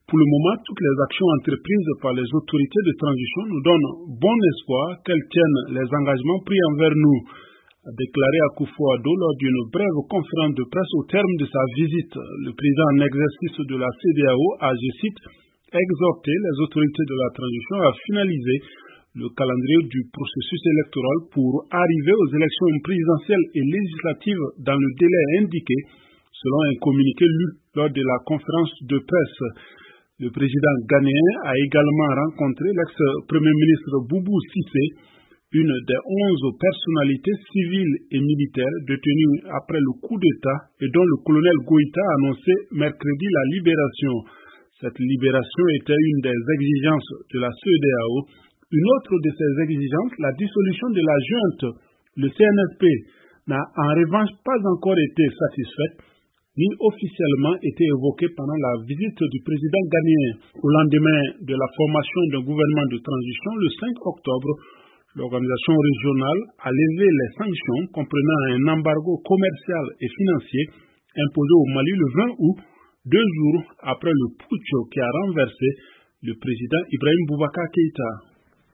Pour le moment, toutes les actions entreprises par les autorités de transition nous donnent bon espoir qu'elles tiennent les engagements pris envers nous, a déclaré Akufo-Addo lors d'une brève conférence de presse au terme de sa visite. Le président en exercice de la CEDEAO a, je cite, exhorté les autorités de la transition à finaliser le calendrier du processus électoral pour arriver aux élections présidentielles et législatives dans le délai indiqué, selon un communiqué lu lors de la conférence de presse. Le président ghanéen a également rencontré l'ex-premier ministre Boubou Cissé, une des 11 personnalités civiles et militaires détenues après le coup d'État et dont le colonel Goïta a annoncé mercredi la libération. Cette libération était une des exigences de la CEDEAO. Une autre de ces exigences, la dissolution de la junte, le CNSP, n'a en revanche pas encore été satisfaite, ni officiellement été évoquée pendant la visite du président ghanéen. Au lendemain de la formation d'un gouvernement de transition, le 5 octobre, l'organisation régionale a levé les sanctions comprenant un embargo commercial et financier imposé au Mali le 20 août, 2 jours après le putsch qui a renversé le président Ibrahim Boubacar Keïta.